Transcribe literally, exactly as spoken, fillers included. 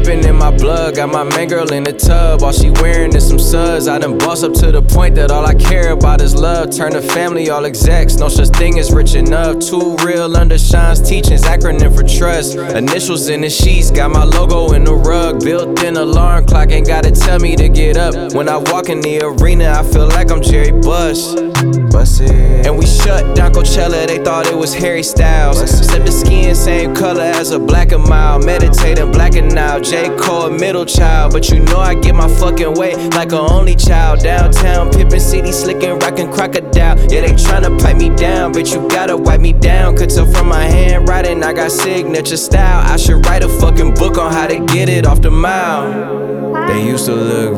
dripping in my blood. Got my main girl in the tub, all she wearing is some suds. I done boss up to the point that all I care about is love. Turn the family all execs, no such thing as rich enough. Two real undershines, teachings, acronym for trust. Initials in the sheets, got my logo in the rug. Built-in alarm clock, ain't gotta tell me to get up. When I walk in the arena, I feel like I'm Jerry Buss. And we shut down Coachella, they thought it was Harry Styles. Except the skin, same color as a black and mild. Meditating, blacking out, J. Cole, middle child. But you know I get my fucking way like an only child. Downtown, Pippin City, slicking, rockin' crocodile. Yeah, they tryna pipe me down, but you gotta wipe me down. Could tell from my handwriting, I got signature style. I should write a fucking book on how to get it off the mile. They used to look